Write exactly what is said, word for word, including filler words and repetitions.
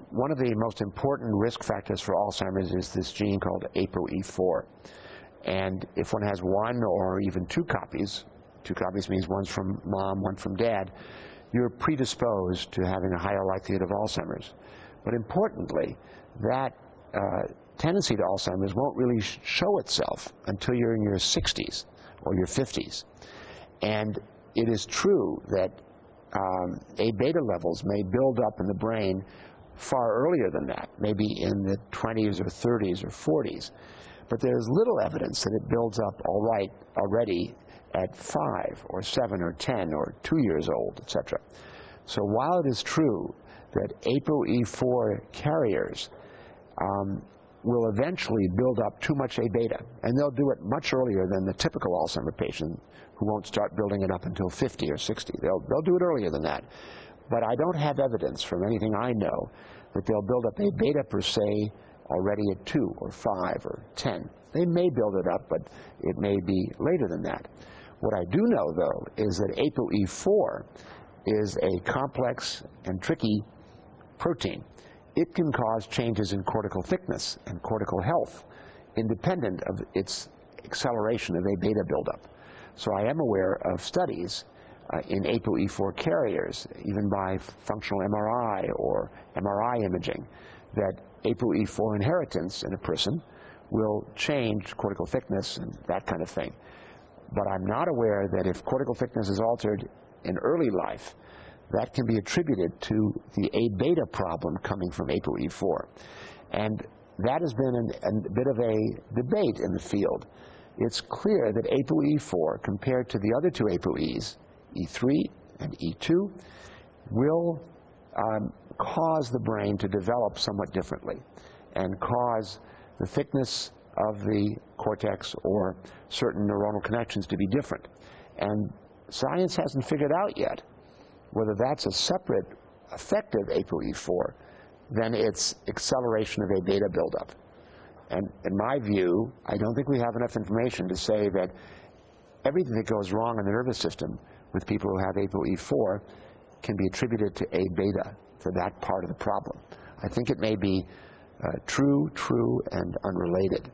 one of the most important risk factors for Alzheimer's is this gene called A P O E four. And if one has one or even two copies, two copies means one's from mom, one from dad, you're predisposed to having a higher likelihood of Alzheimer's. But importantly, that uh, tendency to Alzheimer's won't really sh show itself until you're in your sixties or your fifties. And it is true that um, A beta levels may build up in the brain far earlier than that, maybe in the twenties or thirties or forties. But there's little evidence that it builds up all right already at five or seven or ten or two years old, et cetera. So while it is true that A P O E four carriers um, will eventually build up too much A beta, and they'll do it much earlier than the typical Alzheimer's patient who won't start building it up until fifty or sixty. They'll, they'll do it earlier than that. But I don't have evidence from anything I know that they'll build up A beta per se already at two or five or ten. They may build it up, but it may be later than that. What I do know, though, is that A P O E four is a complex and tricky protein. It can cause changes in cortical thickness and cortical health independent of its acceleration of A beta buildup. So I am aware of studies uh, in A P O E four carriers, even by functional M R I or M R I imaging, that A P O E four inheritance in a person will change cortical thickness and that kind of thing. But I'm not aware that if cortical thickness is altered in early life, that can be attributed to the A beta problem coming from A P O E four. And that has been an, a bit of a debate in the field. It's clear that A P O E four, compared to the other two A P O Es, E three and E two, will um, cause the brain to develop somewhat differently and cause the thickness of the cortex or certain neuronal connections to be different. And science hasn't figured out yet whether that's a separate effect of A P O E four than its acceleration of A beta buildup. And in my view, I don't think we have enough information to say that everything that goes wrong in the nervous system with people who have A P O E four can be attributed to A beta for that part of the problem. I think it may be uh, true, true, and unrelated.